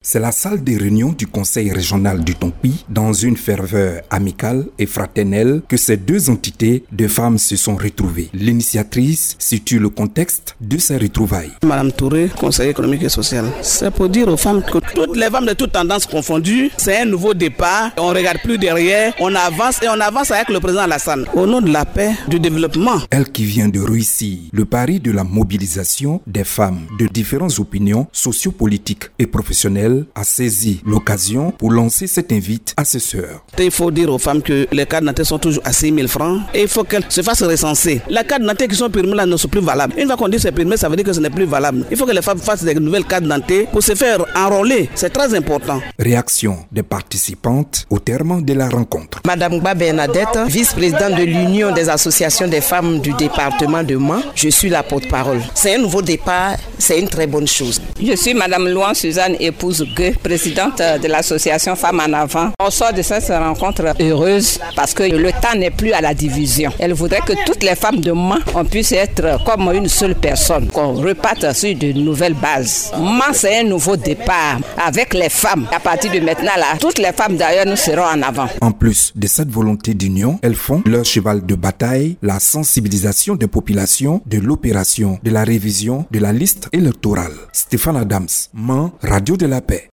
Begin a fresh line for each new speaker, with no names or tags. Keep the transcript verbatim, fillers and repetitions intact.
C'est la salle des réunions du conseil régional du Tompi, dans une ferveur amicale et fraternelle, que ces deux entités de femmes se sont retrouvées. L'initiatrice situe le contexte de ces retrouvailles.
Madame Touré, conseillère économique et sociale. C'est pour dire aux femmes que toutes les femmes de toutes tendances confondues, c'est un nouveau départ. On ne regarde plus derrière, on avance et on avance avec le président Alassane. Au nom de la paix, du développement.
Elle qui vient de réussir le pari de la mobilisation des femmes de différentes opinions sociopolitiques et professionnelles a saisi l'occasion pour lancer cette invite à ses sœurs.
Il faut dire aux femmes que les cartes d'identité sont toujours à six mille francs et il faut qu'elles se fassent recenser. Les cartes d'identité qui sont périmées là ne sont plus valables. Une fois qu'on dit c'est périmé, ça veut dire que ce n'est plus valable. Il faut que les femmes fassent des nouvelles cartes d'identité pour se faire enrôler. C'est très important.
Réaction des participantes au terme de la rencontre.
Madame Gba Bernadette, vice-présidente de l'Union des associations des femmes du département de Mans, je suis la porte-parole. C'est un nouveau départ, c'est une très bonne chose.
Je suis Madame Louan Suzanne, épouse Gueux, présidente de l'association Femmes en Avant. On sort de cette rencontre heureuse parce que le temps n'est plus à la division. Elle voudrait que toutes les femmes de Mans on puisse être comme une seule personne, qu'on reparte sur de nouvelles bases. Mans, c'est un nouveau départ avec les femmes. À partir de maintenant, là, toutes les femmes d'ailleurs, nous serons en avant.
En plus de cette volonté d'union, elles font leur cheval de bataille, la sensibilisation des populations de l'opération de la révision de la liste électorale. Stéphane Adams, Mans, Radio de la Paix.